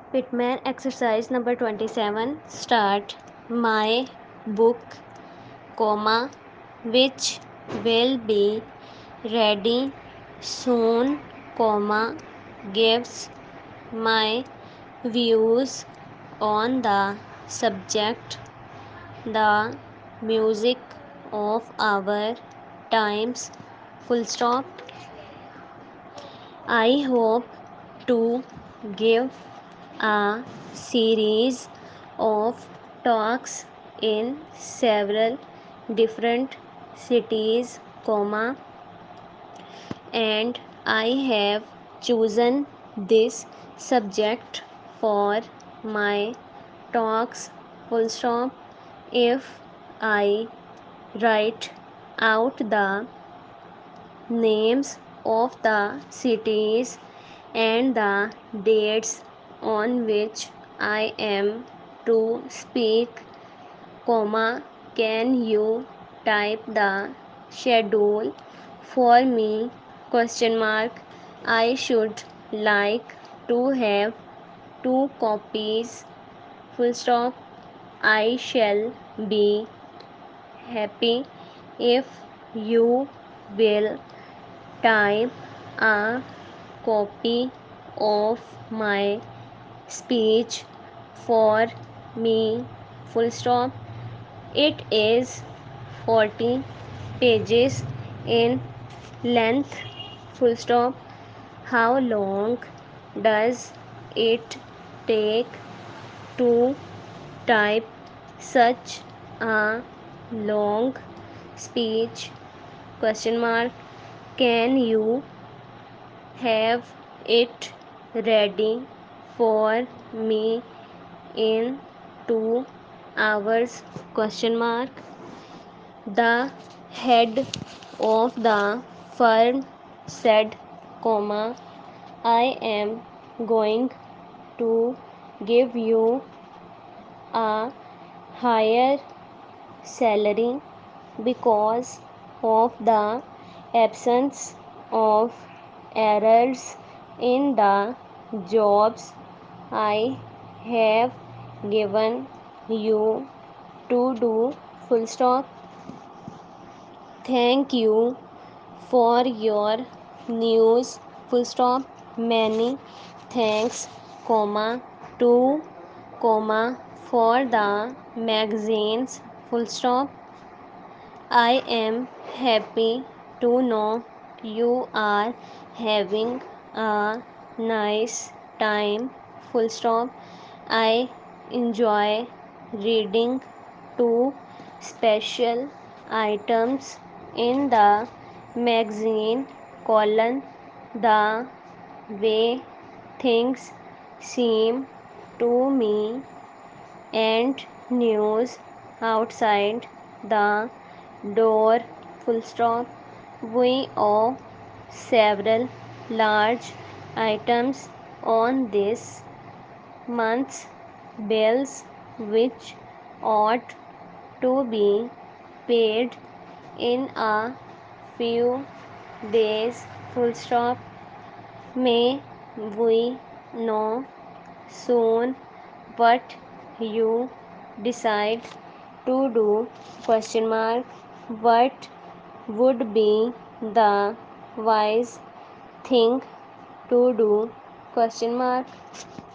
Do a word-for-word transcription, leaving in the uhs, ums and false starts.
Pitman exercise number twenty-seven. Start. My book, comma, which will be ready soon, comma, gives my views on the subject, the music of our times, full stop. I hope to give a series of talks in several different cities, comma, and I have chosen this subject for my talks, full stop. If I write out the names of the cities and the dates on which I am to speak, comma, can you type the schedule for me, question mark. I should like to have two copies, full stop. I shall be happy if you will type a copy of my speech for me, full stop. It is forty pages in length, full stop. How long does it take to type such a long speech, question mark. Can you have it ready for me in two hours, question mark. The head of the firm said, comma, I am going to give you a higher salary because of the absence of errors in the jobs I have given you to do, full stop. Thank you for your news, full stop. Many thanks, comma, to, comma, for the magazines, full stop. I am happy to know you are having a nice time, full stop. I enjoy reading two special items in the magazine, colon, the way things seem to me and news outside the door, full stop. We owe several large items on this month's bills which ought to be paid in a few days, full stop. May we know soon what you decide to do, question mark. What would be the wise thing to do, question mark.